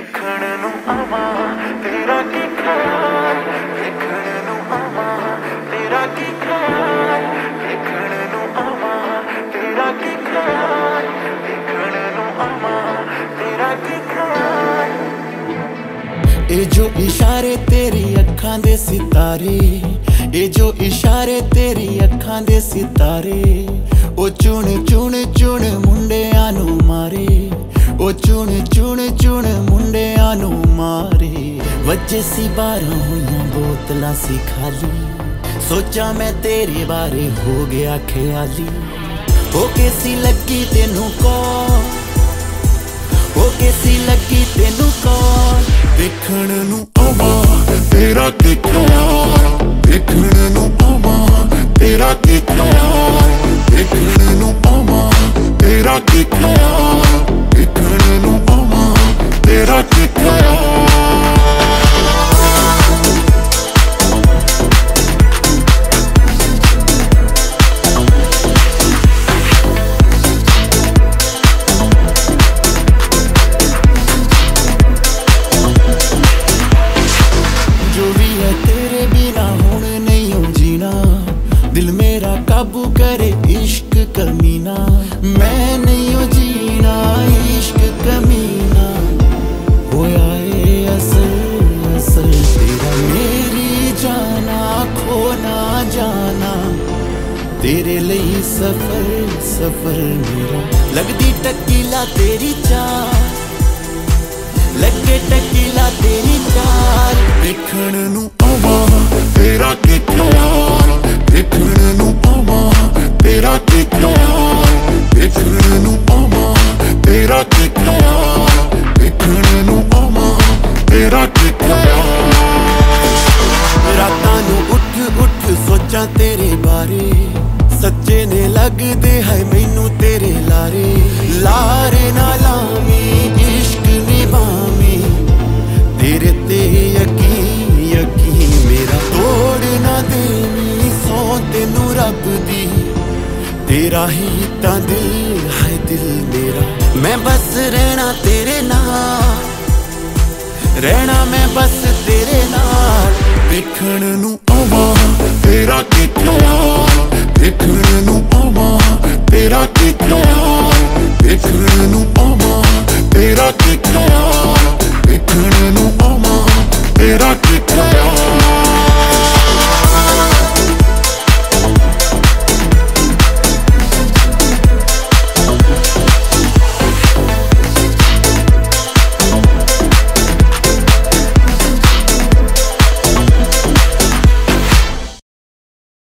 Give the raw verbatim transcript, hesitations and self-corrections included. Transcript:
देखण नूं आवां तेरा की ख्याल, देखण नूं आवां तेरा की ख्याल, देखण नूं आवां तेरा की ख्याल, देखण नूं आवां तेरा की ख्याल। ए जो इशारे तेरी अखां दे सितारे, ए जो इशारे तेरी अखां दे सितारे, ओ चुन चुन चुन मुंडियां नूं मारे, ओ चुन चुन चुन मुंडियां नूं मारे। वजे सी बारह होइयां बोतलां सी खाली, सोचा मैं तेरे बारे हो गया ख्याली। हो कैसी लगी तेनू कौन, हो कैसी लगी तेनू कौन, देखण नूं आवां तेरा की ख्याल, देखण नूं आवां तेरा की ख्याल, देखण नूं आवां तेरा की ख्याल, देखण नूं आवां तेरा की ख्याल। दिल मेरा काबू करे इश्क कमीना, मैं नहीं हो जीना इश्क कमीना। होया ए असल असल तेरा मेरी जाना खो ना जाना, तेरे लिए सफर सफर मेरा। लगदी टकीला तेरी चाल, लगे टकीला तेरी चाल, देखण नूं आवां तेरा की ख्याल, देखण नूं आवां तेरा की ख्याल, देखण नूं आवां तेरा की ख्याल, देखण नूं आवां तेरा की ख्याल। रातां नूं उठ उठ सोचां तेरे बारे, सच्चे ने लगदे है मैनू तेरे लारे। लारे ना लावी इश्क निभावी, तेरे ते यकीन यकीन मेरा। तोड़ ना देवी सौ तेनू रब दी, तेरा ही तां दिल है दिल मेरा। मैं बस रहना तेरे नाल, रहना मैं बस तेरे नाल, देखण नूं आवां तेरा की ख्याल, देखण नूं आवां तेरा की ख्याल, देखण नूं आवां तेरा की